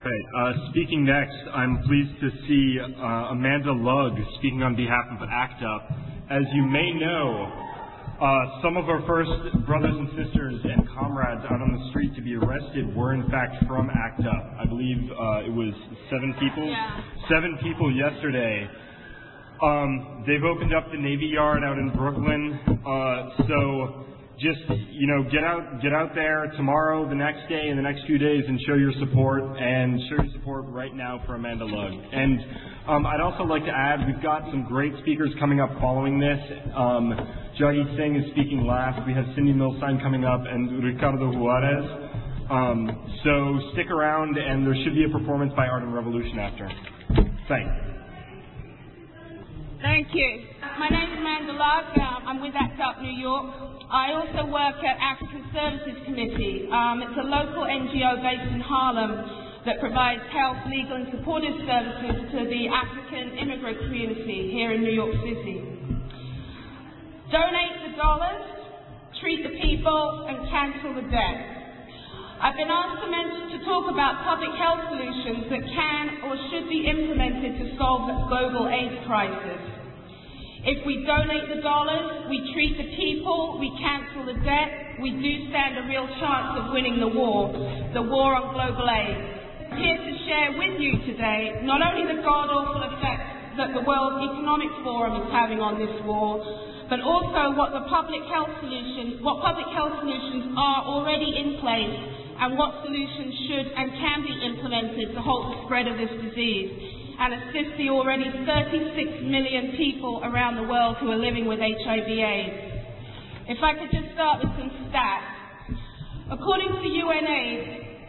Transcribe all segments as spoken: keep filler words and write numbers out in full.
Okay, uh, speaking next, I'm pleased to see uh, Amanda Lugg speaking on behalf of ACT UP. As you may know, uh, some of our first brothers and sisters and comrades out on the street to be arrested were in fact from ACT UP. I believe uh, it was seven people, yeah. seven people yesterday. Um, they've opened up the Navy Yard out in Brooklyn, uh, so just, you know, get out get out there tomorrow, the next day, and the next few days and show your support, and show your support right now for Amanda Lugg. And um, I'd also like to add, we've got some great speakers coming up following this. Um, Jaggi Singh is speaking last. We have Cindy Milstein coming up and Ricardo Juarez. Um, so stick around, and there should be a performance by Art and Revolution after. Thanks. Thank you. My name is Amanda Lugg. Um, I'm with ACT UP New York. I also work at African Services Committee. Um, it's a local N G O based in Harlem that provides health, legal and supportive services to the African immigrant community here in New York City. Donate the dollars, treat the people and cancel the debt. I've been asked to, mention, to talk about public health solutions that can or should be implemented to solve the global AIDS crisis. If we donate the dollars, we treat the people, we cancel the debt, we do stand a real chance of winning the war, the war on global AIDS. I'm here to share with you today not only the god-awful effects that the World Economic Forum is having on this war, but also what the public health solutions, what public health solutions are already in place and what solutions should and can be implemented to halt the spread of this disease and assist the already thirty-six million people around the world who are living with H I V AIDS. If I could just start with some stats. According to U N AIDS,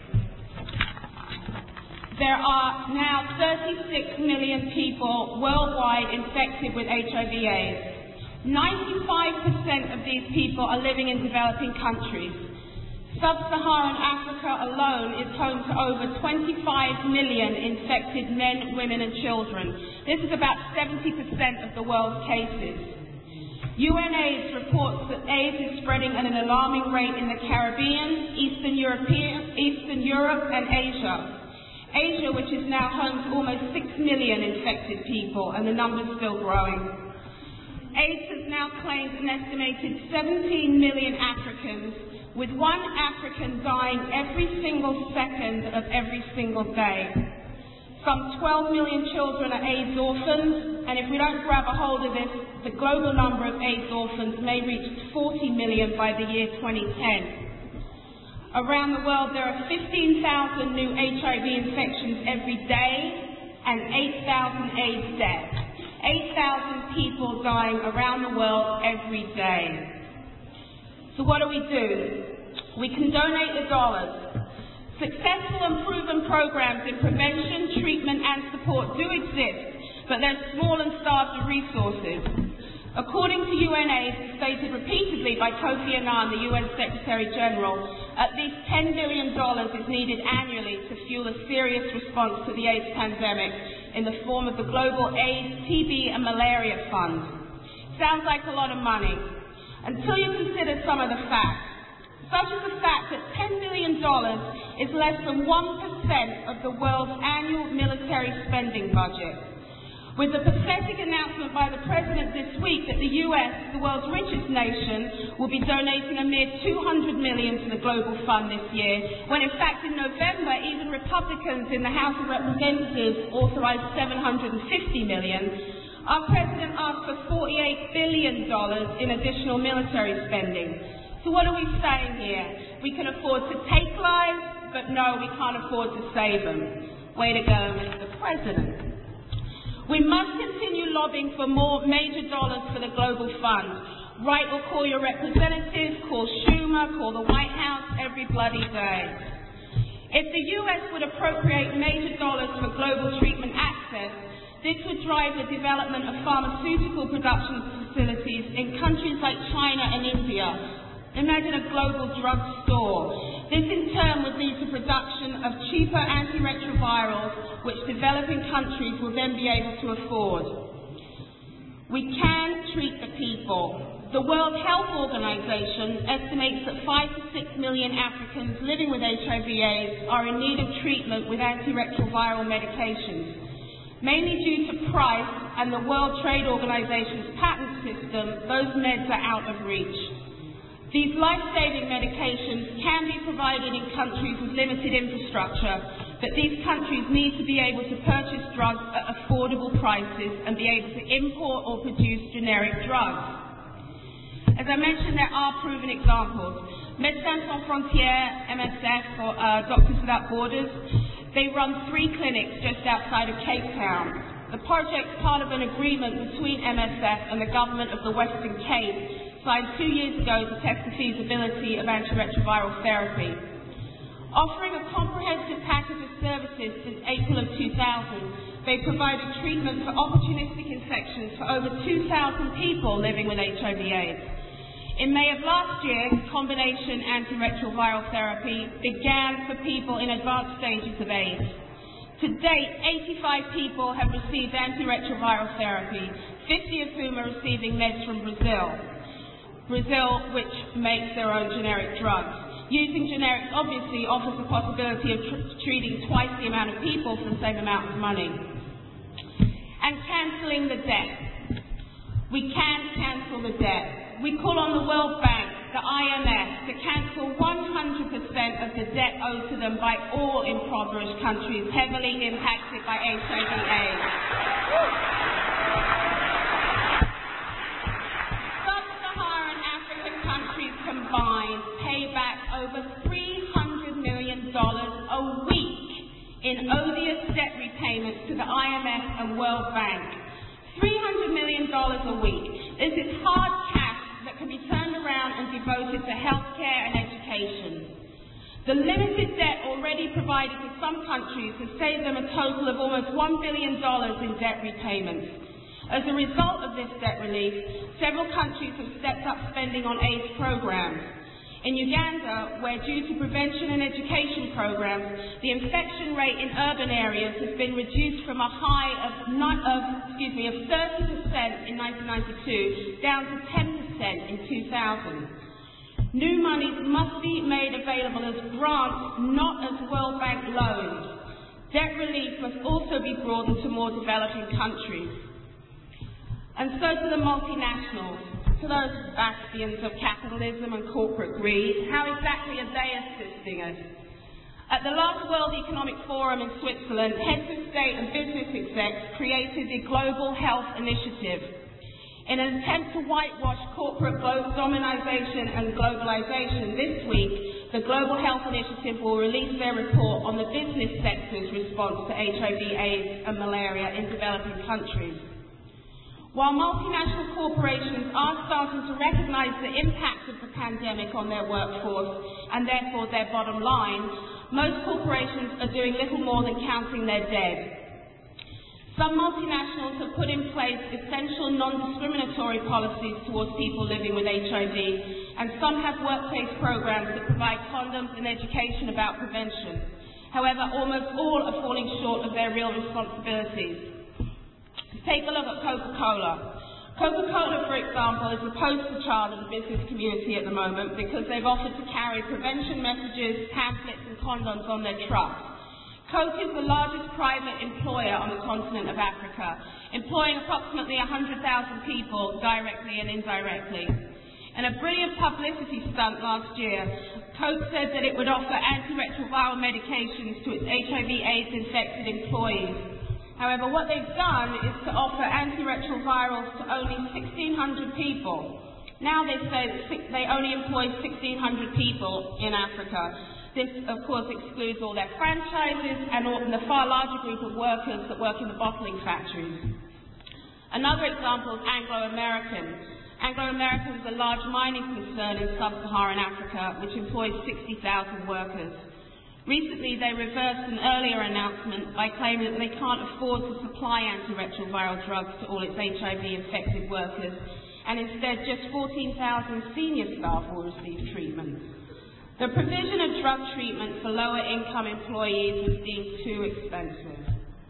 there are now thirty-six million people worldwide infected with H I V AIDS. ninety-five percent of these people are living in developing countries. Sub-Saharan Africa alone is home to over twenty-five million infected men, women and children. This is about seventy percent of the world's cases. U N AIDS reports that AIDS is spreading at an alarming rate in the Caribbean, Eastern, European, Eastern Europe and Asia. Asia, which is now home to almost six million infected people, and the number's still growing. AIDS has now claimed an estimated seventeen million Africans, with one African dying every single second of every single day. Some twelve million children are AIDS orphans, and if we don't grab a hold of this, the global number of AIDS orphans may reach forty million by the year twenty ten. Around the world, there are fifteen thousand new H I V infections every day and eight thousand AIDS deaths. eight thousand people dying around the world every day. So what do we do? We can donate the dollars. Successful and proven programs in prevention, treatment and support do exist, but they're small and starved of resources. According to U N AIDS, stated repeatedly by Kofi Annan, the U N Secretary General, at least ten billion dollars is needed annually to fuel a serious response to the AIDS pandemic in the form of the Global AIDS, T B and Malaria Fund. Sounds like a lot of money, until you consider some of the facts, such as the fact that ten billion dollars is less than one percent of the world's annual military spending budget. With the pathetic announcement by the President this week that the U S, the world's richest nation, will be donating a mere two hundred million dollars to the Global Fund this year, when in fact in November even Republicans in the House of Representatives authorized seven hundred fifty million dollars, our President asked for forty-eight billion dollars in additional military spending. So what are we saying here? We can afford to take lives, but no, we can't afford to save them. Way to go, Mister President. We must continue lobbying for more major dollars for the Global Fund. Write or call your representatives, call Schumer, call the White House every bloody day. If the U S would appropriate major dollars for global treatment access, this would drive the development of pharmaceutical production facilities in countries like China and India. Imagine a global drug store. This in turn would lead to production of cheaper antiretrovirals, which developing countries will then be able to afford. We can treat the people. The World Health Organization estimates that five to six million Africans living with H I V AIDS are in need of treatment with antiretroviral medications, mainly due to price and the World Trade Organization's patent system. Those meds are out of reach. These life-saving medications can be provided in countries with limited infrastructure, but these countries need to be able to purchase drugs at affordable prices and be able to import or produce generic drugs. As I mentioned, there are proven examples. Médecins Sans Frontières, M S F, or uh, Doctors Without Borders, they run three clinics just outside of Cape Town. The project's part of an agreement between M S F and the government of the Western Cape, signed two years ago to test the feasibility of antiretroviral therapy. Offering a comprehensive package of services since April of two thousand, they provided treatment for opportunistic infections for over two thousand people living with H I V AIDS. In May of last year, combination antiretroviral therapy began for people in advanced stages of AIDS. To date, eighty-five people have received antiretroviral therapy, fifty of whom are receiving meds from Brazil. Brazil, which makes their own generic drugs. Using generics obviously offers the possibility of tr- treating twice the amount of people for the same amount of money. And cancelling the debt. We can cancel the debt. We call on the World Bank, the I M F, to cancel one hundred percent of the debt owed to them by all impoverished countries heavily impacted by H I V AIDS. Sub-Saharan African countries combined pay back over three hundred million dollars a week in odious debt repayments to the I M F and World Bank. three hundred million dollars a week. This is hard cash that can be turned around and devoted to healthcare and education. The limited debt already provided to some countries has saved them a total of almost one billion dollars in debt repayments. As a result of this debt relief, several countries have stepped up spending on AIDS programs. In Uganda, where due to prevention and education programs, the infection rate in urban areas has been reduced from a high of, not, of, excuse me, of thirty percent in nineteen ninety-two down to ten percent in two thousand. New monies must be made available as grants, not as World Bank loans. Debt relief must also be broadened to more developing countries. And so to the multinationals. To those bastions of capitalism and corporate greed, how exactly are they assisting us? At the last World Economic Forum in Switzerland, heads of state and business execs created the Global Health Initiative. In an attempt to whitewash corporate dominization and globalization, this week, the Global Health Initiative will release their report on the business sector's response to H I V AIDS and malaria in developing countries. While multinational corporations are starting to recognize the impact of the pandemic on their workforce and therefore their bottom line, most corporations are doing little more than counting their dead. Some multinationals have put in place essential non-discriminatory policies towards people living with H I V, and some have workplace programs that provide condoms and education about prevention. However, almost all are falling short of their real responsibilities. Take a look at Coca-Cola. Coca-Cola, for example, is the poster child of the business community at the moment because they've offered to carry prevention messages, pamphlets and condoms on their trucks. Coke is the largest private employer on the continent of Africa, employing approximately one hundred thousand people directly and indirectly. In a brilliant publicity stunt last year, Coke said that it would offer antiretroviral medications to its H I V AIDS infected employees. However, what they've done is to offer antiretrovirals to only sixteen hundred people. Now they say that they only employ sixteen hundred people in Africa. This, of course, excludes all their franchises and, all, and the far larger group of workers that work in the bottling factories. Another example is Anglo American. Anglo American is a large mining concern in sub-Saharan Africa, which employs sixty thousand workers. Recently, they reversed an earlier announcement by claiming that they can't afford to supply antiretroviral drugs to all its H I V-infected workers, and instead just fourteen thousand senior staff will receive treatment. The provision of drug treatment for lower-income employees is deemed too expensive.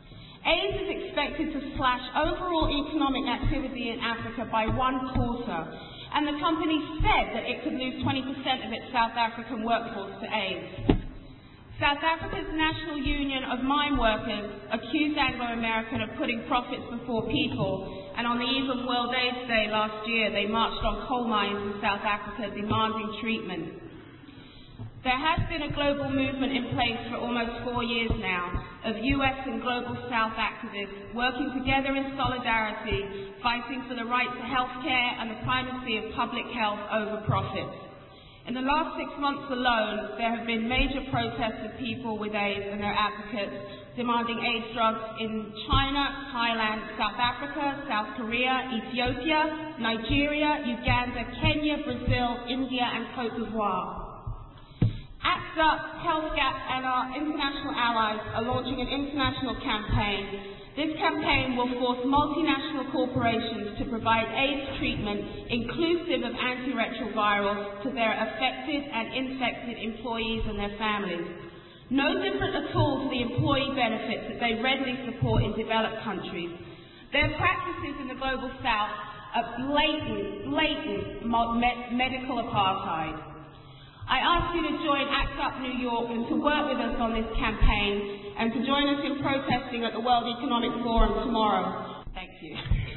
AIDS is expected to slash overall economic activity in Africa by one quarter, and the company said that it could lose twenty percent of its South African workforce to AIDS. South Africa's National Union of Mine Workers accused Anglo American of putting profits before people, and on the eve of World AIDS Day last year, they marched on coal mines in South Africa demanding treatment. There has been a global movement in place for almost four years now of U S and Global South activists working together in solidarity, fighting for the right to health care and the primacy of public health over profits. In the last six months alone, there have been major protests of people with AIDS and their advocates demanding AIDS drugs in China, Thailand, South Africa, South Korea, Ethiopia, Nigeria, Uganda, Kenya, Brazil, India, and Cote d'Ivoire. ACT UP, HealthGap, and our international allies are launching an international campaign. This campaign will force multinational corporations to provide AIDS treatment inclusive of antiretrovirals to their affected and infected employees and their families. No different at all to the employee benefits that they readily support in developed countries. Their practices in the Global South are blatant, blatant med- medical apartheid. I ask you to join ACT UP New York and to work with us on this campaign and to join us in protesting at the World Economic Forum tomorrow. Thank you.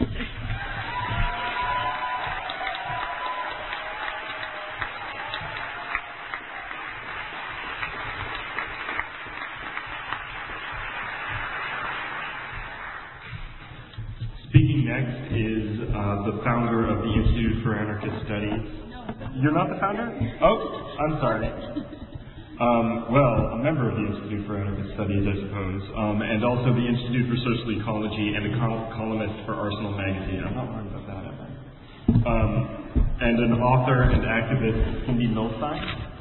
Speaking next is uh, the founder of the Institute for Anarchist Studies. You're not the founder? Oh, I'm sorry. Um, well, a member of the Institute for Anarchist Studies, I suppose, um, and also the Institute for Social Ecology and a col- columnist for Arsenal Magazine. I'm not worried about that, am I? Um, and an author and activist, Cindy Milstein.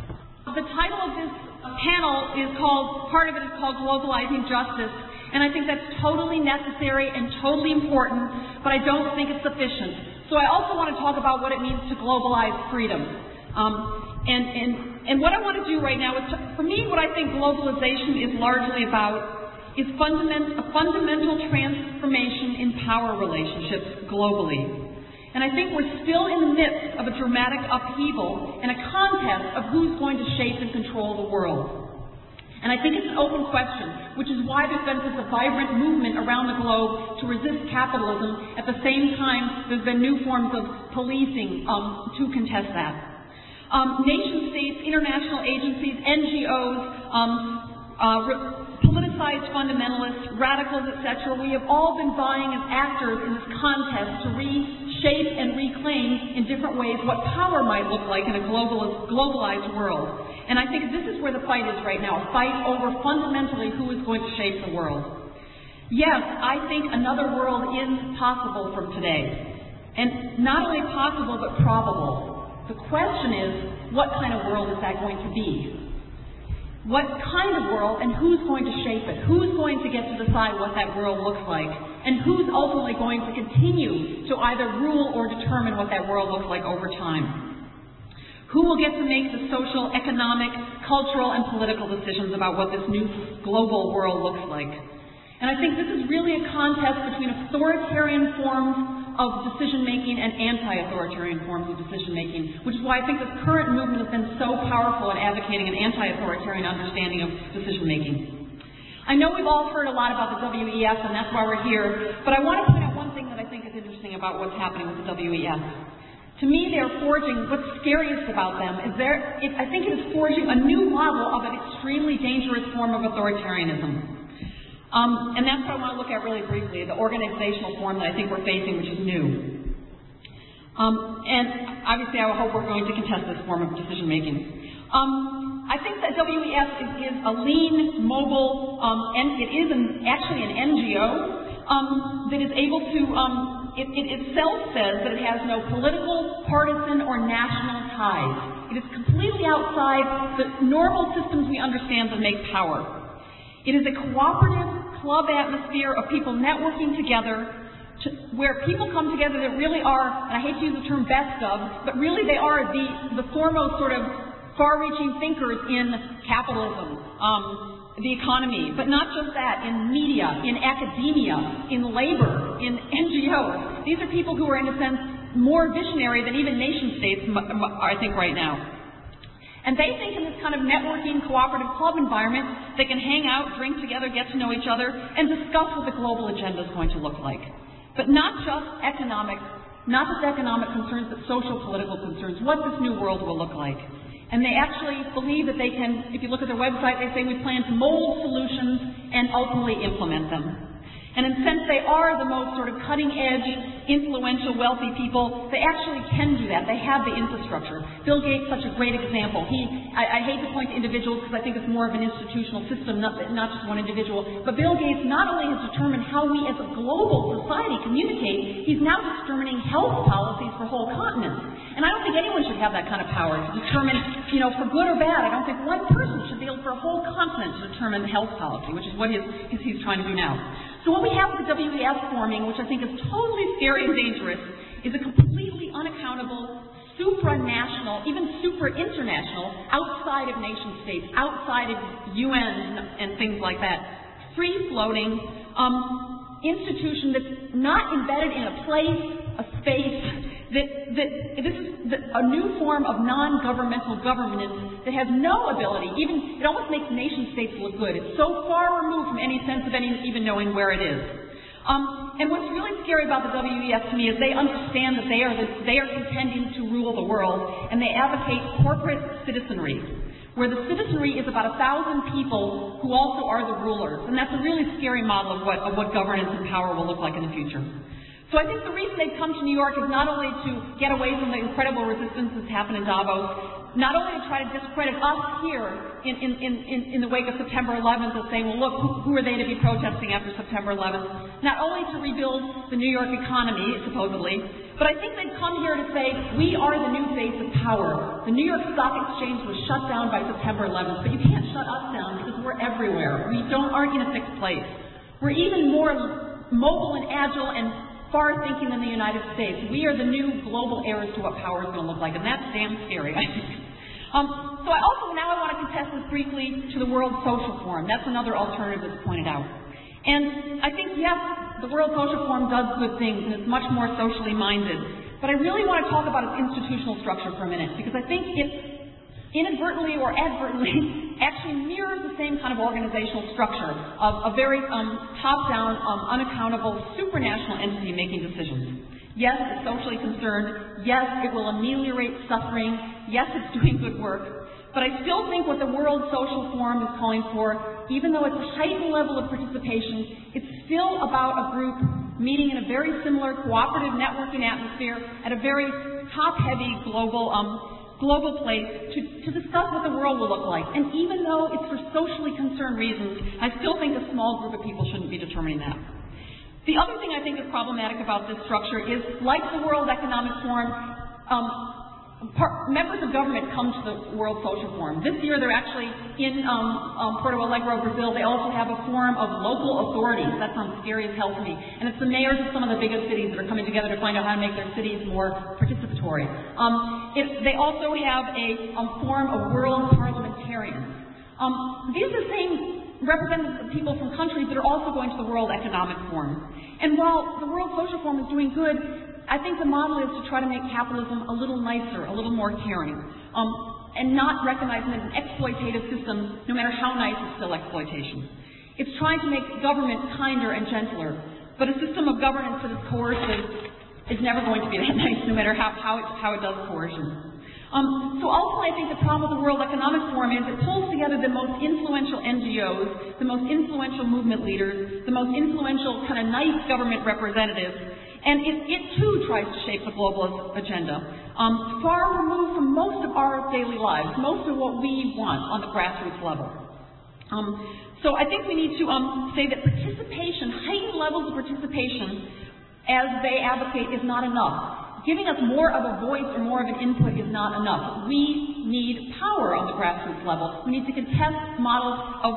The title of this panel is called, part of it is called Globalizing Justice, and I think that's totally necessary and totally important, but I don't think it's sufficient. So I also want to talk about what it means to globalize freedom. Um, and, and, and what I want to do right now is, to, for me, what I think globalization is largely about is fundament, a fundamental transformation in power relationships globally. And I think we're still in the midst of a dramatic upheaval and a contest of who's going to shape and control the world. And I think it's an open question, which is why there's been such a vibrant movement around the globe to resist capitalism. At the same time, there's been new forms of policing um, to contest that. Um, nation states, international agencies, N G Os, um, uh, re- politicized fundamentalists, radicals, et cetera, we have all been vying as actors in this contest to reshape and reclaim in different ways what power might look like in a global, globalized world. And I think this is where the fight is right now, a fight over fundamentally who is going to shape the world. Yes, I think another world is possible from today. And not only possible, but probable. The question is, what kind of world is that going to be? What kind of world and who's going to shape it? Who's going to get to decide what that world looks like? And who's ultimately going to continue to either rule or determine what that world looks like over time? Who will get to make the social, economic, cultural, and political decisions about what this new global world looks like? And I think this is really a contest between authoritarian forms of decision-making and anti-authoritarian forms of decision-making, which is why I think this current movement has been so powerful in advocating an anti-authoritarian understanding of decision-making. I know we've all heard a lot about the W E S, and that's why we're here, but I want to point out one thing that I think is interesting about what's happening with the W E S. To me, they're forging, what's scariest about them is they're, it, I think it is forging a new model of an extremely dangerous form of authoritarianism. Um, and that's what I want to look at really briefly, the organizational form that I think we're facing, which is new. Um, and obviously, I hope we're going to contest this form of decision-making. Um, I think that W E S is, is a lean, mobile, um, and it is an, actually an N G O um, that is able to... Um, It, it itself says that it has no political, partisan, or national ties. It is completely outside the normal systems we understand that make power. It is a cooperative club atmosphere of people networking together, to, where people come together that really are, and I hate to use the term best of, but really they are the, the foremost sort of far-reaching thinkers in capitalism, um, the economy, but not just that, in media, in academia, in labor, in N G Os. These are people who are, in a sense, more visionary than even nation states, I think, right now. And they think in this kind of networking, cooperative club environment, they can hang out, drink together, get to know each other, and discuss what the global agenda is going to look like. But not just economic, not just economic concerns, but social, political concerns, what this new world will look like. And they actually believe that they can, if you look at their website, they say we plan to mold solutions and ultimately implement them. And in a sense, they are the most sort of cutting-edge, influential, wealthy people. They actually can do that. They have the infrastructure. Bill Gates is such a great example. He, I, I hate to point to individuals because I think it's more of an institutional system, not, not just one individual. But Bill Gates not only has determined how we as a global society communicate, he's now determining health policies for whole continents. And I don't think anyone should have that kind of power to determine, you know, for good or bad. I don't think one person should be able for a whole continent to determine health policy, which is what he's, he's trying to do now. So what we have with the W E F forming, which I think is totally scary and dangerous, is a completely unaccountable, supranational, even super-international, outside of nation states, outside of U N and things like that, free-floating um, institution that's not embedded in a place, a space, that, that this is the, a new form of non-governmental governance that has no ability, even, it almost makes nation states look good. It's so far removed from any sense of any, even knowing where it is. Um, and what's really scary about the W E F to me is they understand that they are, the, they are contending to rule the world, and they advocate corporate citizenry, where the citizenry is about a thousand people who also are the rulers. And that's a really scary model of what, of what governance and power will look like in the future. So I think the reason they've come to New York is not only to get away from the incredible resistance that's happened in Davos, not only to try to discredit us here in, in, in, in the wake of September eleventh of saying, well, look, who, who are they to be protesting after September eleventh? Not only to rebuild the New York economy, supposedly, but I think they've come here to say, we are the new face of power. The New York Stock Exchange was shut down by September eleventh, but you can't shut us down because we're everywhere. We don't, aren't in a fixed place. We're even more mobile and agile and far-thinking than the United States. We are the new global heirs to what power is going to look like, and that's damn scary, I think. Um, so I also, now I want to contest this briefly to the World Social Forum. That's another alternative that's pointed out. And I think, yes, the World Social Forum does good things, and it's much more socially minded. But I really want to talk about its institutional structure for a minute, because I think it inadvertently or advertently actually mirrors the same kind of organizational structure of a very um, top-down, um, unaccountable, supranational entity making decisions. Yes, it's socially concerned. Yes, it will ameliorate suffering. Yes, it's doing good work. But I still think what the World Social Forum is calling for, even though it's a heightened level of participation, it's still about a group meeting in a very similar cooperative networking atmosphere at a very top-heavy global um, global place to, to discuss what the world will look like. And even though it's for socially concerned reasons, I still think a small group of people shouldn't be determining that. The other thing I think is problematic about this structure is, like the World Economic Forum, um, Par- members of government come to the World Social Forum. This year they're actually in um, um, Porto Alegre, Brazil. They also have a forum of local authorities. That sounds scary as hell to me. And it's the mayors of some of the biggest cities that are coming together to find out how to make their cities more participatory. Um, it, they also have a um, forum of world parliamentarians. Um, these are the same representatives of people from countries that are also going to the World Economic Forum. And while the World Social Forum is doing good, I think the model is to try to make capitalism a little nicer, a little more caring, um, and not recognizing it as an exploitative system, no matter how nice, it's still exploitation. It's trying to make government kinder and gentler, but a system of governance that is coercive is never going to be that nice, no matter how, how, it, how it does coercion. Um, so ultimately, I think the problem with the World Economic Forum is it pulls together the most influential N G Os, the most influential movement leaders, the most influential kind of nice government representatives, and it, it too tries to shape the globalist agenda, um, far removed from most of our daily lives, most of what we want on the grassroots level. Um, so I think we need to um, say that participation, heightened levels of participation, as they advocate, is not enough. Giving us more of a voice or more of an input is not enough. We need power on the grassroots level. We need to contest models of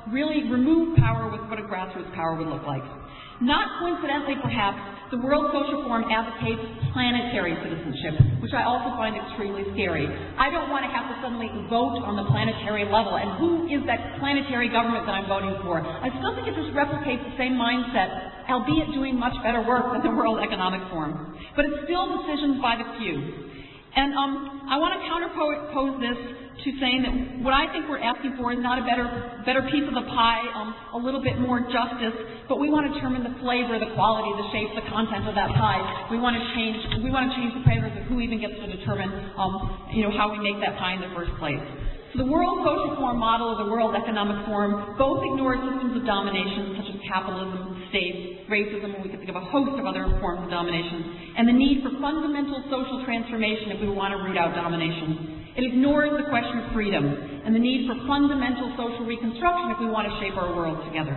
really remove power with what a grassroots power would look like. Not coincidentally, perhaps, the World Social Forum advocates planetary citizenship, which I also find extremely scary. I don't want to have to suddenly vote on the planetary level, and who is that planetary government that I'm voting for? I still think it just replicates the same mindset, albeit doing much better work than the World Economic Forum. But it's still decisions by the few. And um, I want to counterpose this to saying that what I think we're asking for is not a better better piece of the pie, um, a little bit more justice, but we want to determine the flavor, the quality, the shape, the content of that pie. We want to change we want to change the parameters of who even gets to determine um, you know, how we make that pie in the first place. So the World Social Forum model of the World Economic Forum both ignores systems of domination such as capitalism, state, racism, and we can think of a host of other forms of domination, and the need for fundamental social transformation if we want to root out domination. It ignores the question of freedom and the need for fundamental social reconstruction if we want to shape our world together.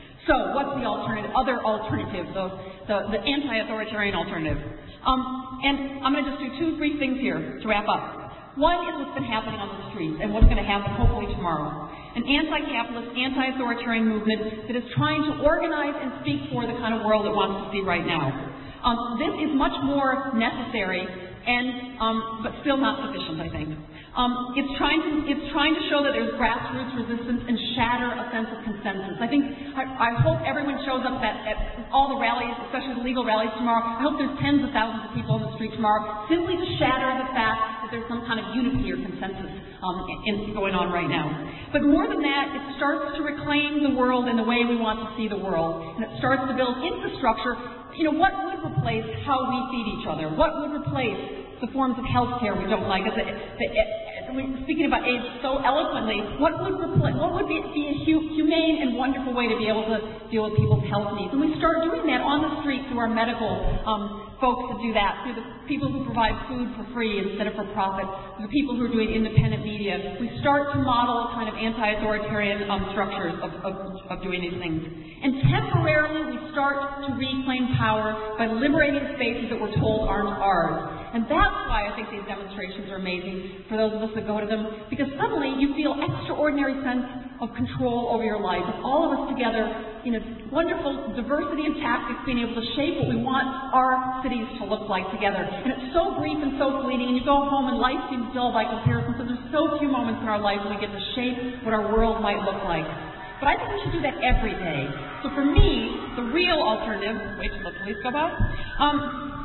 So what's the alternative, other alternative, the, the, the anti-authoritarian alternative? Um, and I'm going to just do two brief things here to wrap up. One is what's been happening on the streets and what's going to happen hopefully tomorrow. An anti-capitalist, anti-authoritarian movement that is trying to organize and speak for the kind of world it wants to see right now. Um, this is much more necessary and um, but still not sufficient, I think. Um, it's trying to it's trying to show that there's grassroots resistance and shatter a sense of consensus. I think I, I hope everyone shows up at, at all the rallies, especially the legal rallies tomorrow. I hope there's tens of thousands of people on the street tomorrow, simply to shatter the fact that there's some kind of unity or consensus um, in, going on right now. But more than that, it starts to reclaim the world in the way we want to see the world, and it starts to build infrastructure. You know, what would replace how we feed each other? What would replace the forms of health care we don't like? The, the, the, speaking about AIDS so eloquently, what would replace, what would be, be a hu humane and wonderful way to be able to deal with people's health needs? And we start doing that on the street through our medical um, folks that do that, through the people who provide food for free instead of for profit, through the people who are doing independent media. We start to model a kind of anti-authoritarian um, structures of, of, of doing these things. And temporarily we start to reclaim power by liberating spaces that we're told aren't ours. And that's why I think these demonstrations are amazing for those of us that go to them, because suddenly you feel extraordinary sense of control over your life. With all of us together in a wonderful diversity of tactics, being able to shape what we want our cities to look like together. And it's so brief and so fleeting, and you go home and life seems dull by comparison, so there's so few moments in our life when we get to shape what our world might look like. But I think we should do that every day. So for me, the real alternative, wait till the police go by, um,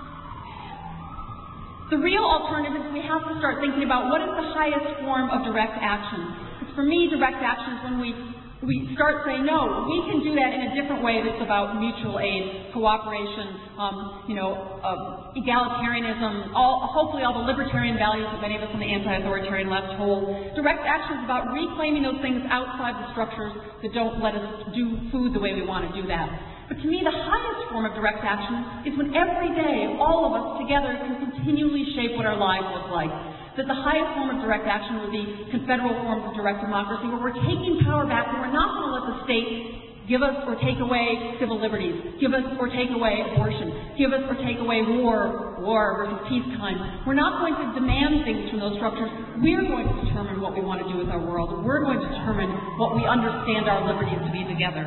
the real alternative is we have to start thinking about what is the highest form of direct action. Because for me, direct action is when we we start saying, no, we can do that in a different way that's about mutual aid, cooperation, um, you know, uh, egalitarianism, all, hopefully all the libertarian values that many of us on the anti-authoritarian left hold. Direct action is about reclaiming those things outside the structures that don't let us do food the way we want to do that. But to me, the highest form of direct action is when every day all of us together can continually shape what our lives look like. That the highest form of direct action would be confederal forms of direct democracy, where we're taking power back, and we're not going to let the state give us or take away civil liberties, give us or take away abortion, give us or take away war, war versus peacetime. We're not going to demand things from those structures. We're going to determine what we want to do with our world. We're going to determine what we understand our liberties to be together.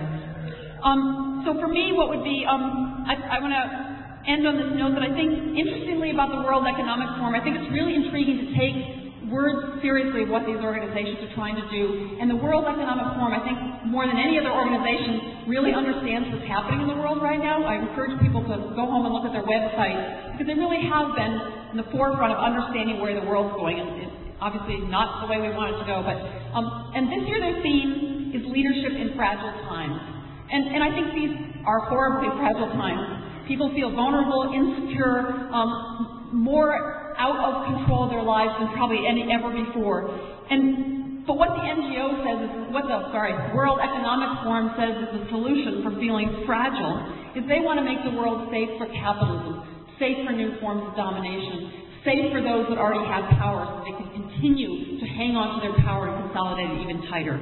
Um, so for me, what would be, um, I, I want to end on this note that I think, interestingly about the World Economic Forum, I think it's really intriguing to take words seriously of what these organizations are trying to do. And the World Economic Forum, I think, more than any other organization, really understands what's happening in the world right now. I encourage people to go home and look at their website, because they really have been in the forefront of understanding where the world's going. And it's obviously not the way we want it to go. But um, and this year their theme is leadership in fragile times. And, and I think these are horribly fragile times. People feel vulnerable, insecure, um, more out of control of their lives than probably any ever before. And but what the N G O says is, what the sorry, World Economic Forum says is the solution for feeling fragile is they want to make the world safe for capitalism, safe for new forms of domination, safe for those that already have power so they can continue to hang on to their power and consolidate it even tighter.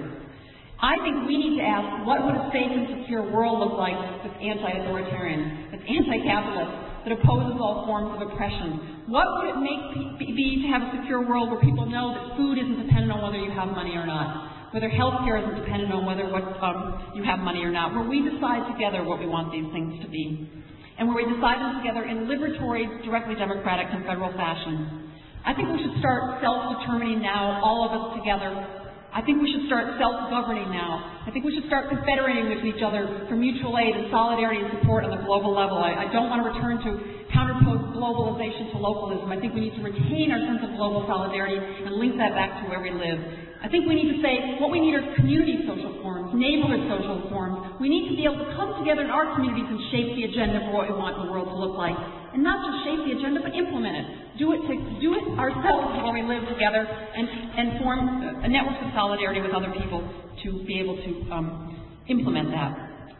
I think we need to ask, what would a safe and secure world look like that's anti-authoritarian, that's anti-capitalist, that opposes all forms of oppression? What would it make be to have a secure world where people know that food isn't dependent on whether you have money or not? whether healthcare isn't dependent on whether what um, you have money or not, where we decide together what we want these things to be, and where we decide them together in liberatory, directly democratic and federal fashion. I think we should start self-determining now, all of us together. I think we should start self-governing now. I think we should start confederating with each other for mutual aid and solidarity and support on the global level. I, I don't want to return to counterpose globalization to localism. I think we need to retain our sense of global solidarity and link that back to where we live. I think we need to say what we need are community social forums, neighborhood social forums. We need to be able to come together in our communities and shape the agenda for what we want the world to look like. And not just shape the agenda, but implement it. Do it to, do it ourselves where we live together and, and form a network of solidarity with other people to be able to um, implement that.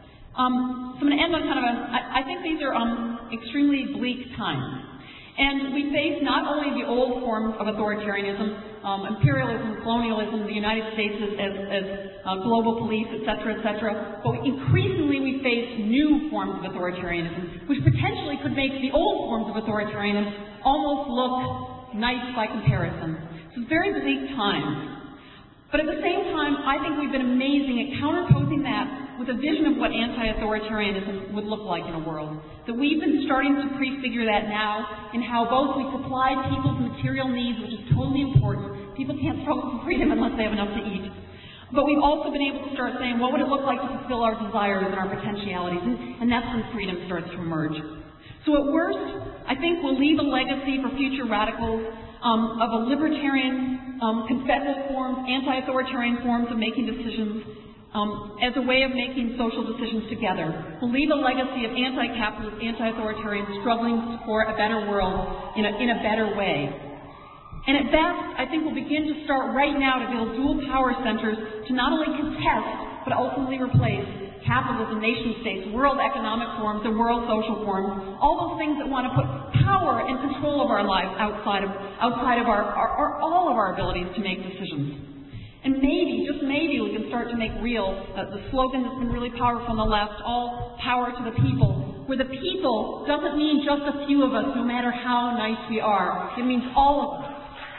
Um, so I'm going to end on kind of a, I, I think these are um, extremely bleak times. And we face not only the old forms of authoritarianism, um, imperialism, colonialism, the United States as, as, as uh, global police, et cetera, et cetera, but increasingly we face new forms of authoritarianism, which potentially could make the old forms of authoritarianism almost look nice by comparison. So it's very bleak times. But at the same time, I think we've been amazing at counterposing that with a vision of what anti-authoritarianism would look like in a world. That we've been starting to prefigure that now in how both we supply people's material needs, which is totally important. People can't struggle for freedom unless they have enough to eat. But we've also been able to start saying, what would it look like to fulfill our desires and our potentialities? And, and that's when freedom starts to emerge. So at worst, I think we'll leave a legacy for future radicals um, of a libertarian, um, confederal forms, anti-authoritarian forms of making decisions um, as a way of making social decisions together. We'll leave a legacy of anti-capitalist, anti-authoritarian struggling for a better world in a, in a better way. And at best, I think we'll begin to start right now to build dual power centers to not only contest, but ultimately replace capitalism, nation-states, world economic forms, and world social forms, all those things that want to put power and control of our lives outside of, outside of our, our, our, all of our abilities to make decisions. And maybe, just maybe, we can start to make real uh, the slogan that's been really powerful on the left, all power to the people, where the people doesn't mean just a few of us, no matter how nice we are. It means all of us.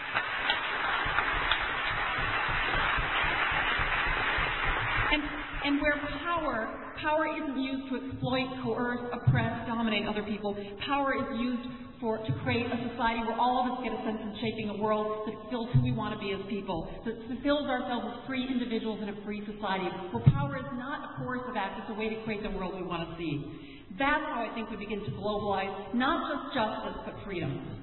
And where power, power isn't used to exploit, coerce, oppress, dominate other people. Power is used for to create a society where all of us get a sense of shaping a world that fulfills who we want to be as people, that fulfills ourselves as free individuals in a free society, where power is not a coercive act, it's a way to create the world we want to see. That's how I think we begin to globalize, not just justice, but freedom.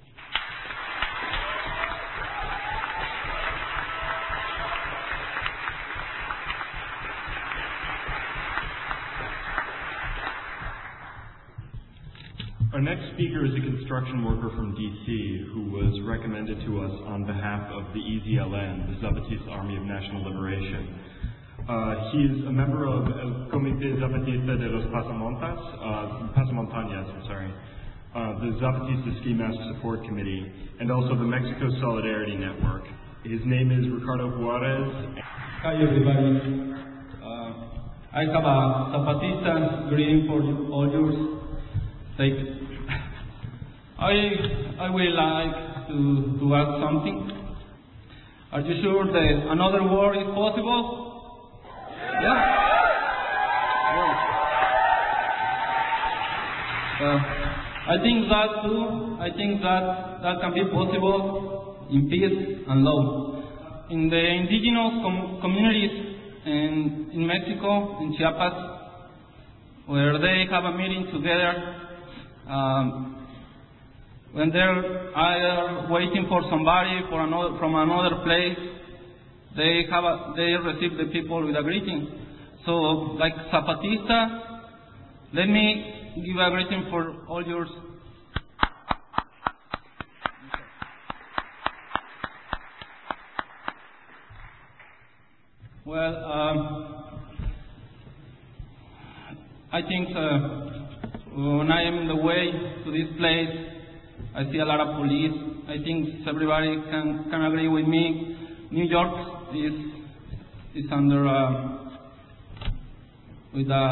Our next speaker is a construction worker from D C who was recommended to us on behalf of the E Z L N, the Zapatista Army of National Liberation. Uh, he is a member of El Comité Zapatista de los Pasamontas, uh, Pasamontañas, I'm sorry, uh, the Zapatista Ski Mask Support Committee, and also the Mexico Solidarity Network. His name is Ricardo Juarez. Hi everybody. Uh, I have a Zapatista greeting for you, all yours. Like, I I would like to to ask something. Are you sure that another war is possible? Yeah. Uh, I think that too. I think that that can be possible in peace and love. In the indigenous com- communities in in Mexico, in Chiapas, where they have a meeting together. Um, when they're either waiting for somebody for another, from another place, they have a, they receive the people with a greeting. So, like Zapatista, let me give a greeting for all yours. Well, um, I think. Uh, When I am in the way to this place, I see a lot of police. I think everybody can, can agree with me. New York is is under uh, with a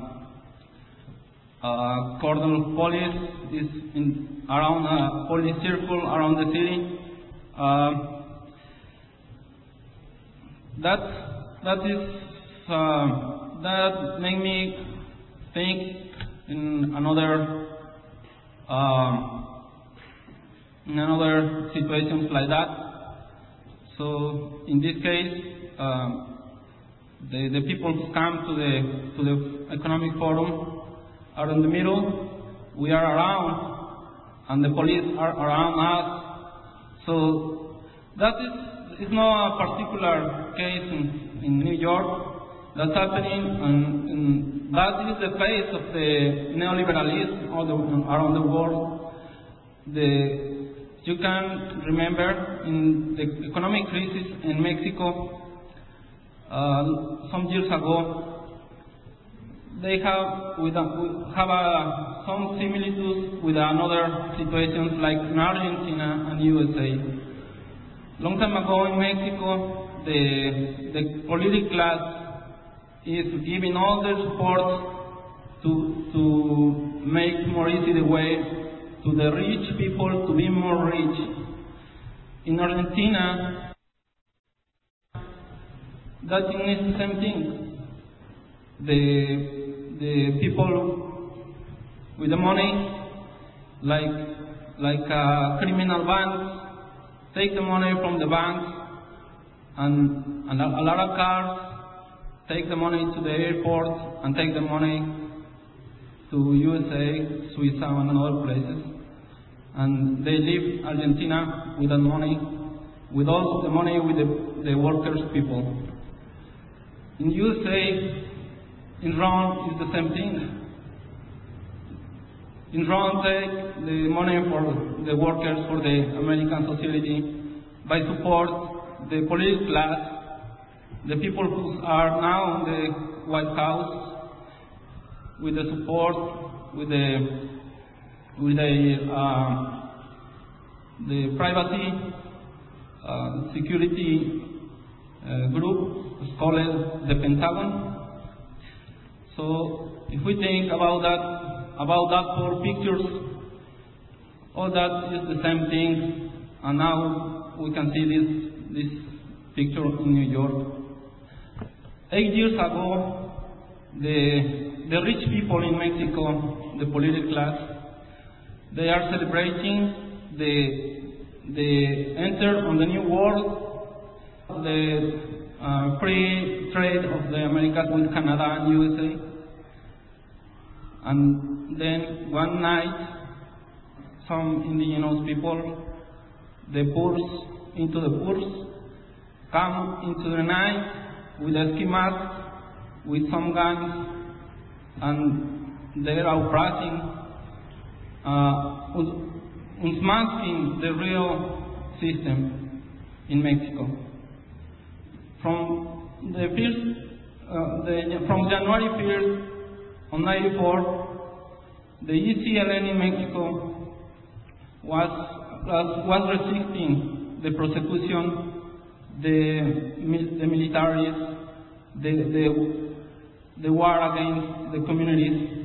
uh, uh, cordon of police is in around a police circle around the city. Uh, that that is uh, that made me think in another uh, in another situations like that. So in this case, uh, the the people who come to the to the economic forum are in the middle. We are around, and the police are around us. So that is is not a particular case in, in New York. That's happening, and, and that is the face of the neoliberalism all the, around the world. The, you can remember in the economic crisis in Mexico uh, some years ago, they have with a, have a, some similitudes with another situations like in Argentina and U S A. Long time ago in Mexico, the the political class is giving all the support to to make more easy the way to the rich people to be more rich. In Argentina, that is the same thing. The the people with the money, like like uh, criminal banks, take the money from the banks, and, and a, a lot of cars take the money to the airport and take the money to U S A, Suiza, and other places, and they leave Argentina with that money, with all the money with the, the workers' people. In U S A, in Rome, is the same thing. In Rome, take the money for the workers, for the American society, by support the political class, the people who are now in the White House, with the support, with the with the uh, the privacy uh, security uh, group, it's called the Pentagon. So if we think about that, about that four pictures, all that is the same thing, and now we can see this this picture in New York. Eight years ago, the the rich people in Mexico, the political class, they are celebrating the the enter on the new world, the uh, free trade of the Americas with Canada and U S A. And then one night, some indigenous people, the poors into the poors, come into the night with a ski mask, with some guns, and they are oppressing, uh, unmasking the real system in Mexico. From the first, uh, the, from January first, on ninety-four, the E C L N in Mexico was was, was resisting the prosecution, the the militaries, the the the war against the communities,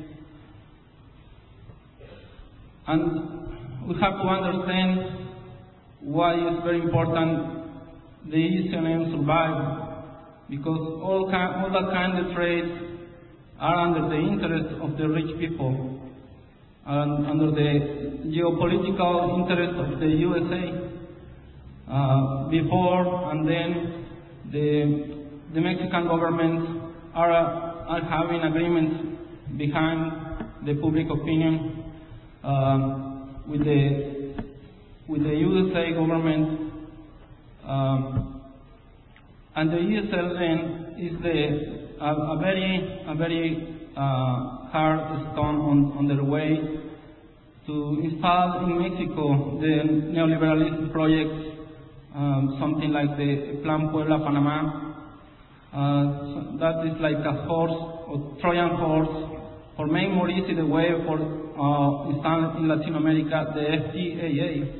and we have to understand why it's very important the E C L N survive, because all kind, all that kind of trades are under the interest of the rich people, and under the geopolitical interest of the U S A. Uh, before and then, the, the Mexican government are, are having agreements behind the public opinion uh, with the with the U S A government, um, and the E S L N is the a, a very a very uh, hard stone on, on their way to install in Mexico the neoliberalism projects, um, something like the Plan Puebla-Panama. Uh, so that is like a horse, or Trojan horse, for making more easy the way for uh, install in Latin America the F T A A.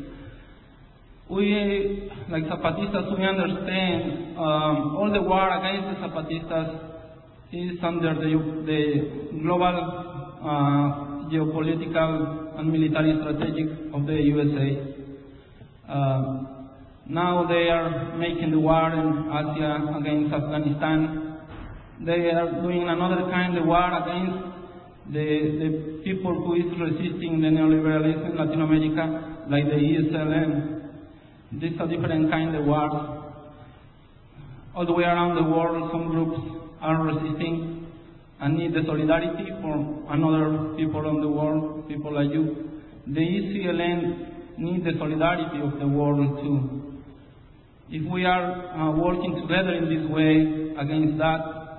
We, like Zapatistas, we understand um, all the war against the Zapatistas is under the, the global uh, geopolitical and military strategy of the U S A. Uh, Now they are making the war in Asia against Afghanistan. They are doing another kind of war against the, the people who is resisting the neoliberalism in Latin America, like the E S L N. This is a different kind of war. All the way around the world, some groups are resisting and need the solidarity for another people on the world, people like you. The E C L N need the solidarity of the world too. If we are uh, working together in this way against that,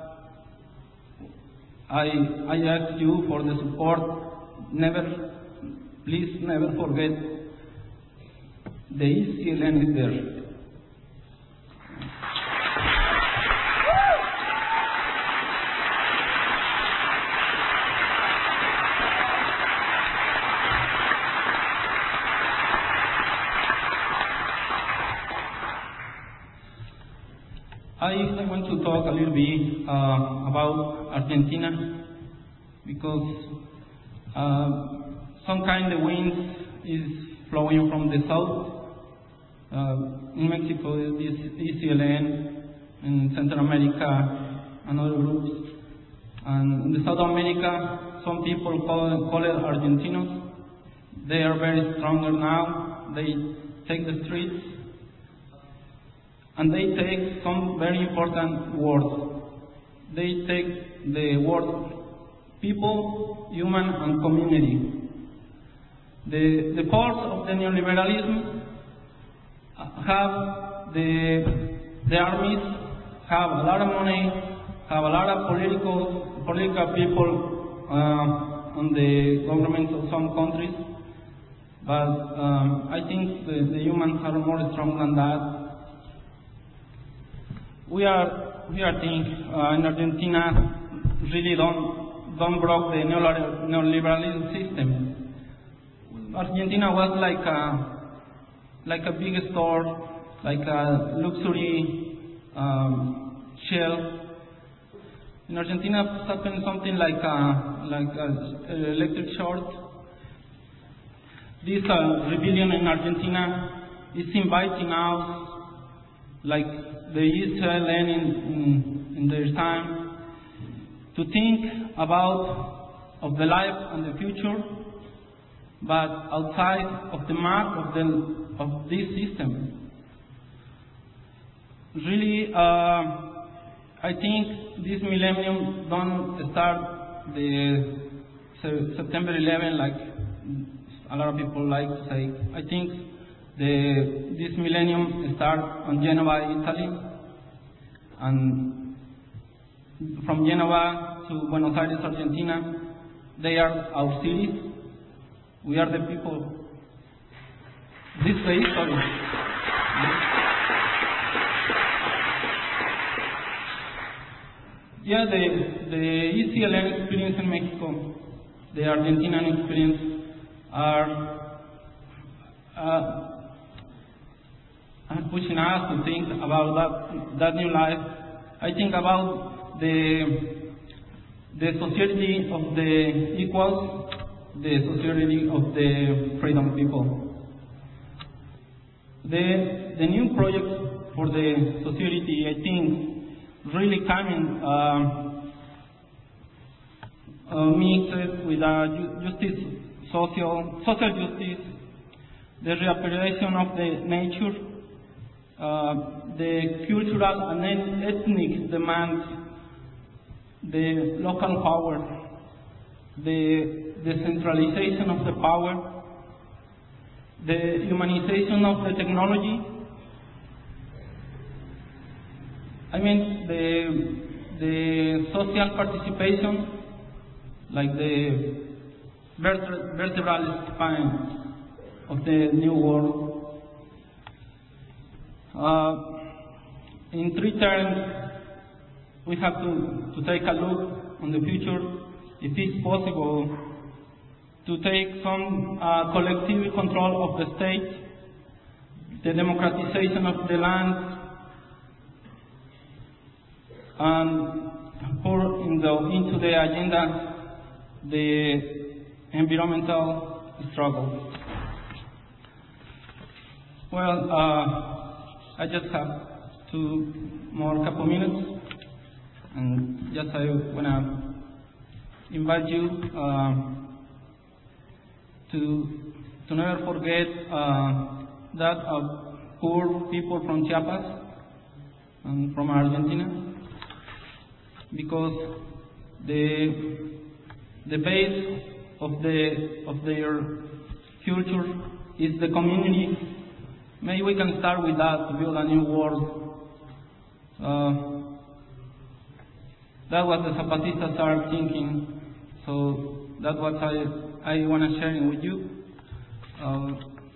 I, I ask you for the support. Never, please never forget, the E C L N is there. I, I want to talk a little bit uh, about Argentina, because uh, some kind of wind is flowing from the south. Uh, in Mexico, this E C L N, in Central America, and other groups. And in South America, some people call, call it Argentinos. They are very stronger now. They take the streets. And they take some very important words. They take the word people, human, and community. The, the force of the neoliberalism have the, the armies, have a lot of money, have a lot of political, political people uh, on the governments of some countries. But um, I think the, the humans are more strong than that. We are, we are think uh, in Argentina really don't, don't broke the neoliberalism system. Argentina was like a, like a big store, like a luxury um, shell. In Argentina happened something like a, like a electric short. This uh, rebellion in Argentina is inviting us, like the E S L N in, in, in their time, to think about of the life and the future, but outside of the map of the of this system. Really, uh, I think this millennium don't start the September eleventh like a lot of people like to say. I think The, this millennium starts on Genova, Italy, and from Genova to Buenos Aires, Argentina. They are our cities. We are the people. This is the history. Yeah, the, the E C L N experience in Mexico, the Argentinian experience are uh, and pushing us to think about that, that new life. I think about the, the society of the equals, the society of the freedom people. The, the new project for the society, I think, really coming uh, uh, mixed with uh, justice, social, social justice, the reappropriation of the nature, Uh, the cultural and ethnic demands, the local power, the decentralization of the power, the humanization of the technology. I mean, the, the social participation, like the vertebral spine of the new world. Uh, in three terms, we have to, to take a look on the future, if it's possible, to take some uh, collective control of the state, the democratization of the land, and pour in the, into the agenda the environmental struggle. Well, uh, I just have two more couple minutes, and just I wanna invite you uh, to to never forget uh, that uh, poor people from Chiapas and from Argentina, because the the base of the of their future is the community. Maybe we can start with that to build a new world. Uh, that's what the Zapatistas are thinking. So that's what I I want to share with you. Uh,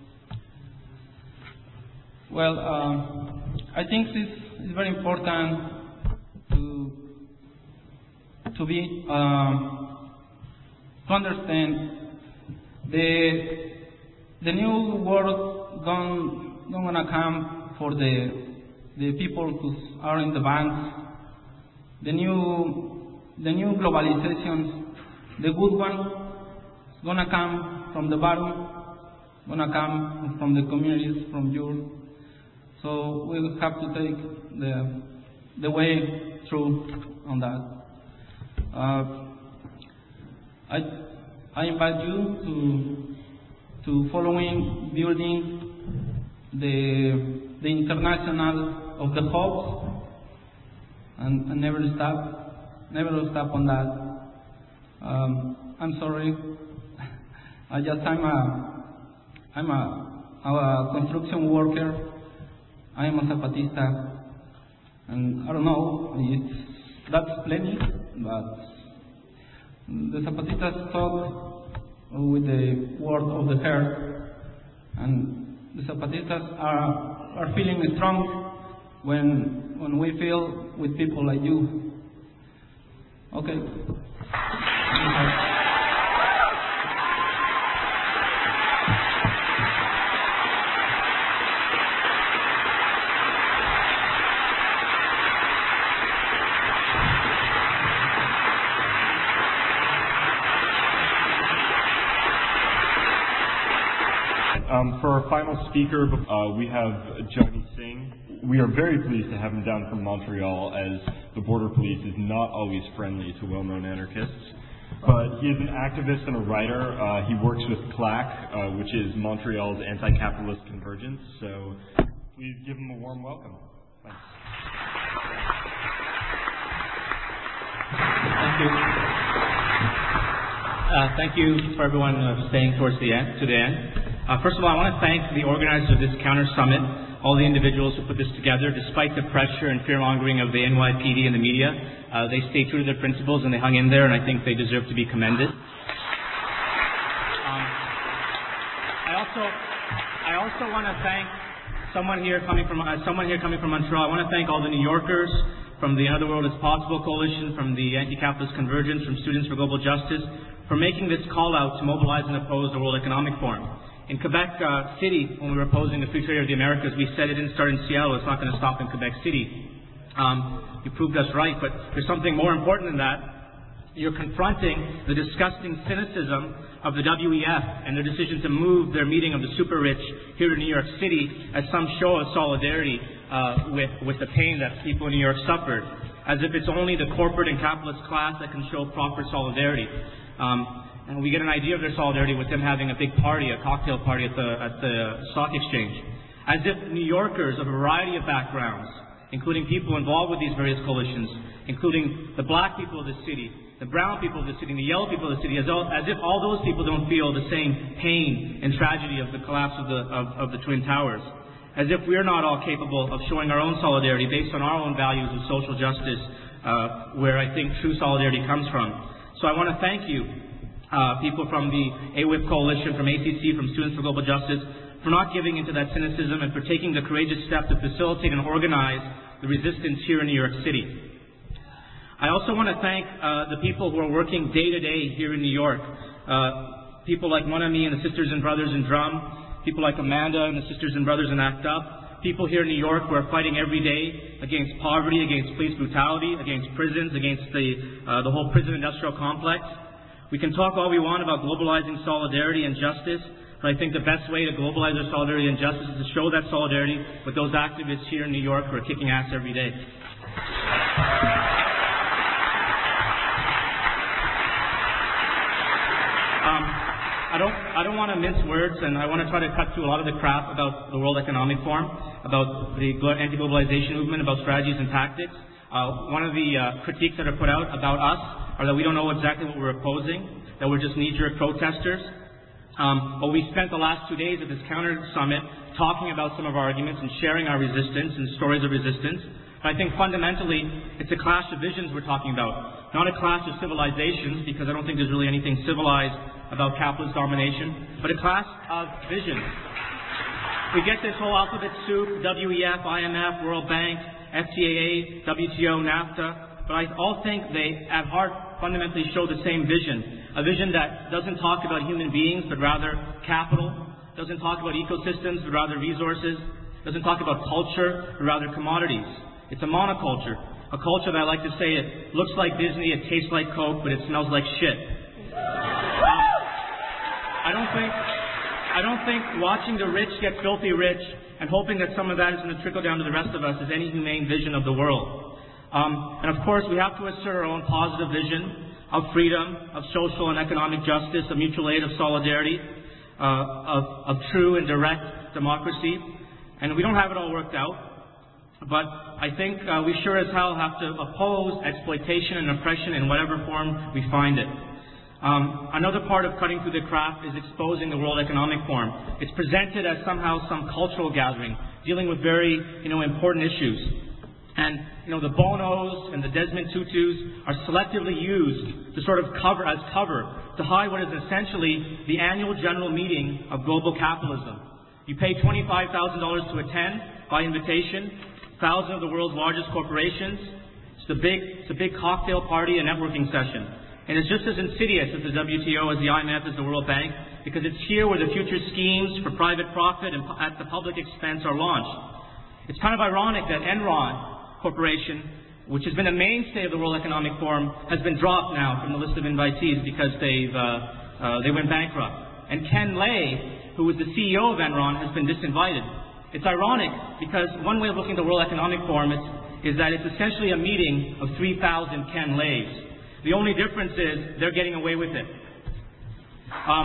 well, uh, I think this is very important to to be um, to understand the the new world gone. Not gonna come for the the people who are in the banks. The new the new globalization, the good one, is gonna come from the bottom, gonna come from the communities, from you. So we will have to take the the way through on that. Uh, I I invite you to to following building the the international of the hopes, and, and never stop, never stop on that. Um, I'm sorry, I just I'm a I'm a, a construction worker. I am a Zapatista, and I don't know, it's that's plenty, but the Zapatistas talk with the word of the heart, and the Zapatistas are, are feeling strong when when we feel with people like you. Okay. Um, for our final speaker, uh, we have Johnny Singh. We are very pleased to have him down from Montreal, as the border police is not always friendly to well-known anarchists. But he is an activist and a writer. Uh, he works with CLAC, uh, which is Montreal's anti-capitalist convergence. So please give him a warm welcome. Thanks. Thank you. Uh, thank you for everyone uh, staying towards the end, to the end. Uh, first of all, I want to thank the organizers of this counter summit, all the individuals who put this together. Despite the pressure and fear-mongering of the N Y P D and the media, uh, they stayed true to their principles and they hung in there, and I think they deserve to be commended. Um, I also, I also want to thank someone here coming from uh, someone here coming from Montreal. I want to thank all the New Yorkers from the Another World is Possible Coalition, from the Anti-Capitalist Convergence, from Students for Global Justice, for making this call out to mobilize and oppose the World Economic Forum. In Quebec uh, City, when we were opposing the Free Trade of the Americas, we said it didn't start in Seattle, it's not going to stop in Quebec City. Um, you proved us right, but there's something more important than that. You're confronting the disgusting cynicism of the W E F and their decision to move their meeting of the super rich here in New York City as some show of solidarity uh, with, with the pain that people in New York suffered, as if it's only the corporate and capitalist class that can show proper solidarity. Um, And we get an idea of their solidarity with them having a big party, a cocktail party at the, at the stock exchange. As if New Yorkers of a variety of backgrounds, including people involved with these various coalitions, including the black people of the city, the brown people of the city, and the yellow people of the city, as, all, as if all those people don't feel the same pain and tragedy of the collapse of the, of, of the Twin Towers. As if we're not all capable of showing our own solidarity based on our own values of social justice, uh, where I think true solidarity comes from. So I want to thank you. Uh, people from the A W I P Coalition, from A C C, from Students for Global Justice, for not giving into that cynicism and for taking the courageous step to facilitate and organize the resistance here in New York City. I also want to thank uh, the people who are working day to day here in New York. Uh, people like Mon Ami and the Sisters and Brothers in Drum, people like Amanda and the Sisters and Brothers in ACT UP, people here in New York who are fighting every day against poverty, against police brutality, against prisons, against the, uh, the whole prison industrial complex. We can talk all we want about globalizing solidarity and justice, But I think the best way to globalize our solidarity and justice is to show that solidarity with those activists here in New York who are kicking ass every day. Um, I don't, I don't want to mince words, and I want to try to cut through a lot of the crap about the World Economic Forum, about the anti-globalization movement, about strategies and tactics. Uh, one of the uh, critiques that are put out about us are that we don't know exactly what we're opposing, that we're just knee-jerk protesters. Um, but we spent the last two days at this counter summit talking about some of our arguments and sharing our resistance and stories of resistance. But I think fundamentally it's a clash of visions we're talking about, not a clash of civilizations, because I don't think there's really anything civilized about capitalist domination, but a clash of visions. We get this whole alphabet soup, W E F, I M F, World Bank, F T A A, W T O, NAFTA, but I all think they at heart fundamentally show the same vision, a vision that doesn't talk about human beings but rather capital, doesn't talk about ecosystems but rather resources, doesn't talk about culture but rather commodities. It's a monoculture, a culture that I like to say it looks like Disney, it tastes like Coke, but it smells like shit. Um, I don't think I don't think watching the rich get filthy rich and hoping that some of that is going to trickle down to the rest of us is any humane vision of the world. Um, and of course, we have to assert our own positive vision of freedom, of social and economic justice, of mutual aid, of solidarity, uh, of, of true and direct democracy. And we don't have it all worked out, but I think uh, we sure as hell have to oppose exploitation and oppression in whatever form we find it. Um, another part of cutting through the crap is exposing the World Economic Forum. It's presented as somehow some cultural gathering, dealing with very, you know, important issues. And, you know, the Bonos and the Desmond Tutus are selectively used to sort of cover, as cover, to hide what is essentially the annual general meeting of global capitalism. You pay twenty-five thousand dollars to attend by invitation, thousands of the world's largest corporations. It's the big, it's a big cocktail party and networking session. And it's just as insidious as the W T O, as the I M F, as the World Bank, because it's here where the future schemes for private profit and at the public expense are launched. It's kind of ironic that Enron Corporation, which has been a mainstay of the World Economic Forum, has been dropped now from the list of invitees because they've, uh, uh, they went bankrupt. And Ken Lay, who was the C E O of Enron, has been disinvited. It's ironic because one way of looking at the World Economic Forum is, is that it's essentially a meeting of three thousand Ken Lays. The only difference is they're getting away with it. Um,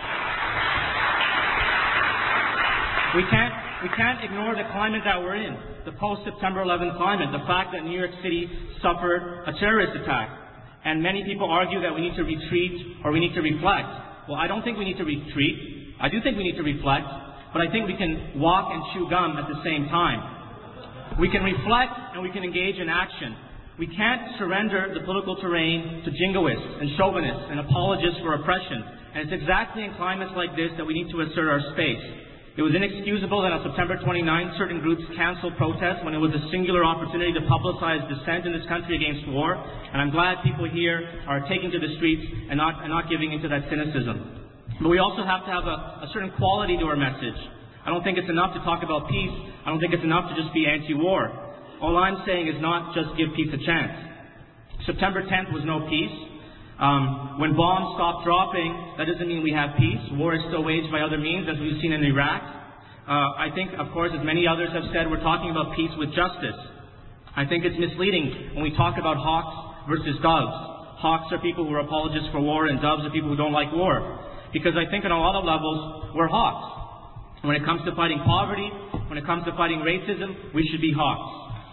we can't we can't ignore the climate that we're in, the post-September eleventh climate, the fact that New York City suffered a terrorist attack. And many people argue that we need to retreat or we need to reflect. Well, I don't think we need to retreat. I do think we need to reflect, but I think we can walk and chew gum at the same time. We can reflect and we can engage in action. We can't surrender the political terrain to jingoists and chauvinists and apologists for oppression. And it's exactly in climates like this that we need to assert our space. It was inexcusable that on September twenty-ninth, certain groups canceled protests when it was a singular opportunity to publicize dissent in this country against war. And I'm glad people here are taking to the streets and not, and not giving into that cynicism. But we also have to have a, a certain quality to our message. I don't think it's enough to talk about peace. I don't think it's enough to just be anti-war. All I'm saying is not just give peace a chance. September tenth was no peace. Um, when bombs stop dropping, that doesn't mean we have peace. War is still waged by other means, as we've seen in Iraq. Uh, I think, of course, as many others have said, we're talking about peace with justice. I think it's misleading when we talk about hawks versus doves. Hawks are people who are apologists for war, and doves are people who don't like war. Because I think on a lot of levels, we're hawks. When it comes to fighting poverty, when it comes to fighting racism, we should be hawks.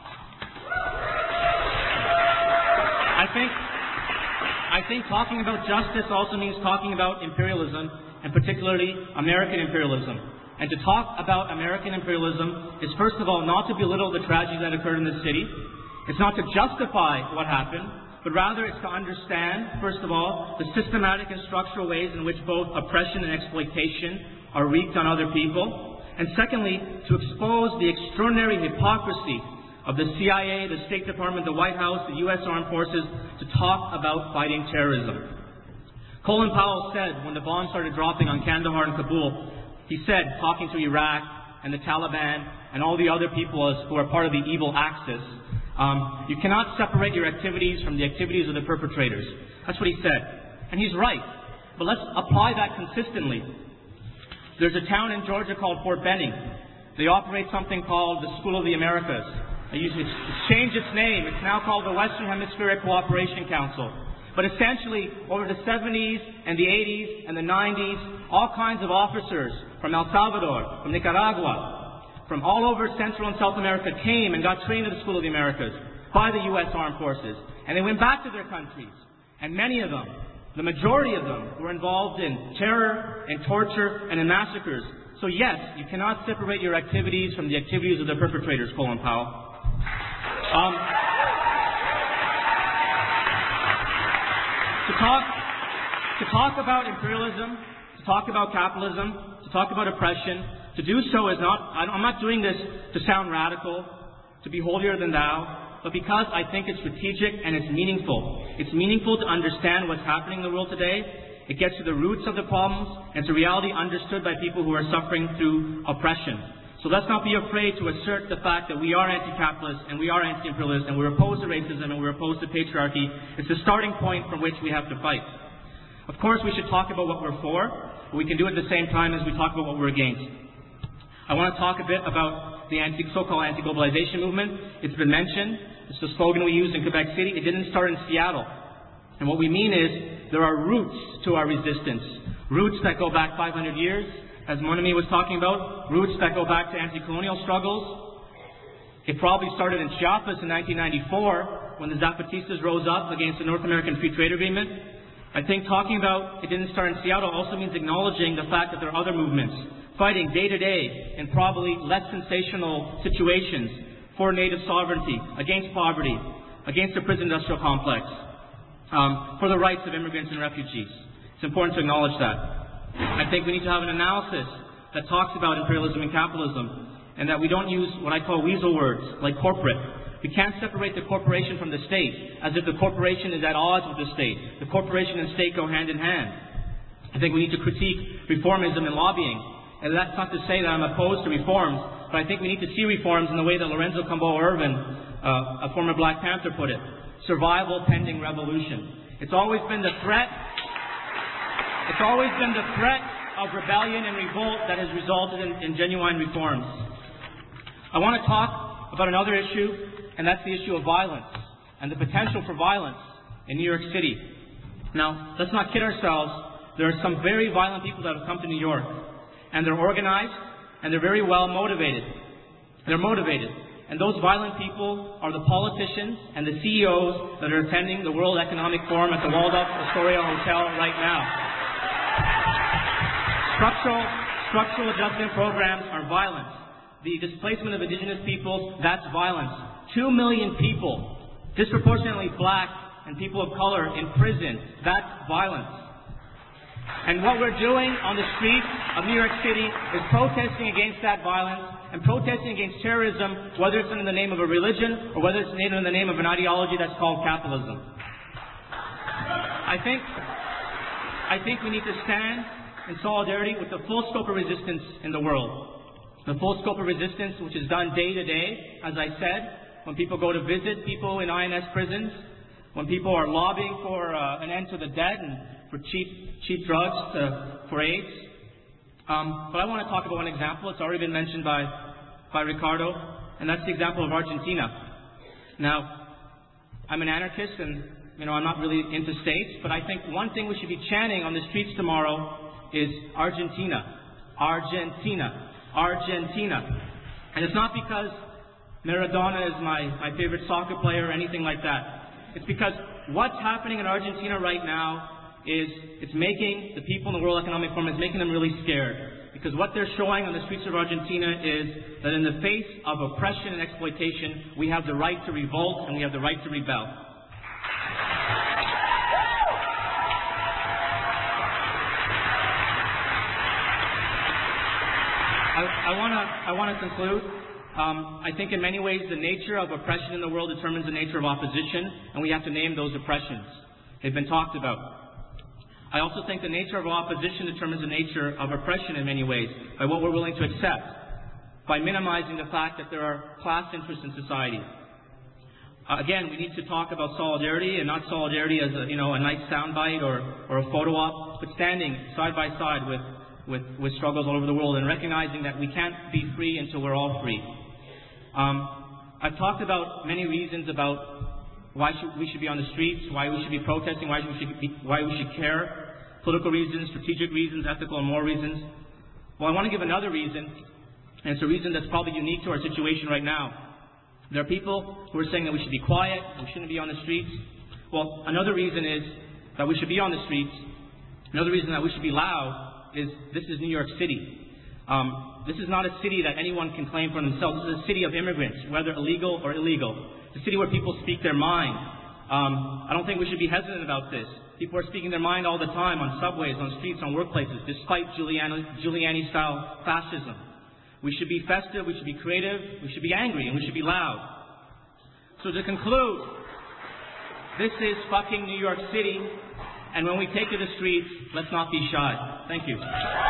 I think, I think talking about justice also means talking about imperialism, and particularly American imperialism. And to talk about American imperialism is, first of all, not to belittle the tragedy that occurred in the city. It's not to justify what happened, but rather it's to understand, first of all, the systematic and structural ways in which both oppression and exploitation are wreaked on other people. And secondly, to expose the extraordinary hypocrisy of the C I A, the State Department, the White House, the U S Armed Forces, to talk about fighting terrorism. Colin Powell said, when the bombs started dropping on Kandahar and Kabul, he said, talking to Iraq and the Taliban and all the other people who are part of the evil axis, um, you cannot separate your activities from the activities of the perpetrators. That's what he said. And he's right. But let's apply that consistently. There's a town in Georgia called Fort Benning. They operate something called the School of the Americas. They use, it's, it's changed its name. It's now called the Western Hemispheric Cooperation Council. But essentially, over the seventies and the eighties and the nineties, all kinds of officers from El Salvador, from Nicaragua, from all over Central and South America came and got trained at the School of the Americas by the U S Armed Forces. And they went back to their countries. And many of them, the majority of them, were involved in terror and torture and in massacres. So yes, you cannot separate your activities from the activities of the perpetrators, Colin Powell. Um, to talk, to talk about imperialism, to talk about capitalism, to talk about oppression, to do so is not, I'm not doing this to sound radical, to be holier than thou, but because I think it's strategic and it's meaningful. It's meaningful to understand what's happening in the world today. It gets to the roots of the problems, and it's a reality understood by people who are suffering through oppression. So let's not be afraid to assert the fact that we are anti-capitalist and we are anti-imperialist and we're opposed to racism and we're opposed to patriarchy. It's the starting point from which we have to fight. Of course, we should talk about what we're for, but we can do it at the same time as we talk about what we're against. I want to talk a bit about the anti, so-called anti-globalization movement. It's been mentioned. It's the slogan we use in Quebec City. It didn't start in Seattle. And what we mean is there are roots to our resistance. Roots that go back five hundred years, as Monami was talking about. Roots that go back to anti-colonial struggles. It probably started in Chiapas in nineteen ninety-four when the Zapatistas rose up against the North American Free Trade Agreement. I think talking about it didn't start in Seattle also means acknowledging the fact that there are other movements fighting day to day in probably less sensational situations for native sovereignty, against poverty, against the prison industrial complex, um, for the rights of immigrants and refugees. It's important to acknowledge that. I think we need to have an analysis that talks about imperialism and capitalism, and that we don't use what I call weasel words, like corporate. We can't separate the corporation from the state, as if the corporation is at odds with the state. The corporation and state go hand in hand. I think we need to critique reformism and lobbying. And that's not to say that I'm opposed to reforms, but I think we need to see reforms in the way that Lorenzo Cambo Irvin, uh, a former Black Panther, put it. Survival pending revolution. It's always been the threat It's always been the threat of rebellion and revolt that has resulted in, in genuine reforms. I want to talk about another issue, and that's the issue of violence and the potential for violence in New York City. Now, let's not kid ourselves. There are some very violent people that have come to New York, and they're organized, and they're very well motivated. They're motivated. And those violent people are the politicians and the C E Os that are attending the World Economic Forum at the Waldorf Astoria Hotel right now. Structural, structural adjustment programs are violence. The displacement of indigenous peoples, that's violence. Two million people, disproportionately black and people of color in prison, that's violence. And what we're doing on the streets of New York City is protesting against that violence and protesting against terrorism, whether it's in the name of a religion or whether it's in the name of an ideology that's called capitalism. I think, I think we need to stand in solidarity with the full scope of resistance in the world. The full scope of resistance, which is done day to day, as I said, when people go to visit people in I N S prisons, when people are lobbying for uh, an end to the debt and for cheap, cheap drugs to, for AIDS. Um, but I want to talk about one example. It's already been mentioned by, by Ricardo, and that's the example of Argentina. Now, I'm an anarchist, and you know I'm not really into states, but I think one thing we should be chanting on the streets tomorrow is Argentina, Argentina, Argentina. And it's not because Maradona is my, my favorite soccer player or anything like that. It's because what's happening in Argentina right now is it's making the people in the World Economic Forum, is making them really scared. Because what they're showing on the streets of Argentina is that in the face of oppression and exploitation, we have the right to revolt and we have the right to rebel. I want to I want to conclude. Um, I think in many ways the nature of oppression in the world determines the nature of opposition, and we have to name those oppressions. They've been talked about. I also think the nature of opposition determines the nature of oppression in many ways, by what we're willing to accept, by minimizing the fact that there are class interests in society. Uh, again, we need to talk about solidarity, and not solidarity as a, you know, a nice soundbite or, or a photo op, but standing side by side with with, with struggles all over the world, and recognizing that we can't be free until we're all free. Um, I've talked about many reasons about why should, we should be on the streets, why we should be protesting, why we should, be, why we should care, political reasons, strategic reasons, ethical and moral reasons. Well, I want to give another reason, and it's a reason that's probably unique to our situation right now. There are people who are saying that we should be quiet, we shouldn't be on the streets. Well, another reason is that we should be on the streets. Another reason that we should be loud is this is New York City. Um, this is not a city that anyone can claim for themselves. This is a city of immigrants, whether illegal or illegal. It's a city where people speak their mind. Um, I don't think we should be hesitant about this. People are speaking their mind all the time on subways, on streets, on workplaces, despite Giuliani, Giuliani-style fascism. We should be festive, we should be creative, we should be angry, and we should be loud. So to conclude, this is fucking New York City, and when we take to the streets, let's not be shy. Thank you.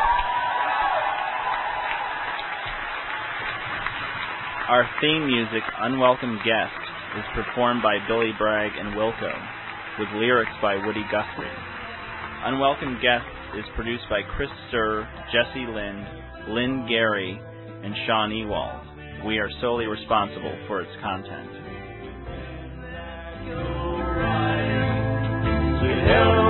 Our theme music, Unwelcome Guest, is performed by Billy Bragg and Wilco, with lyrics by Woody Guthrie. Unwelcome Guest is produced by Chris Sir, Jesse Lind, Lynn Gary, and Sean Ewald. We are solely responsible for its content.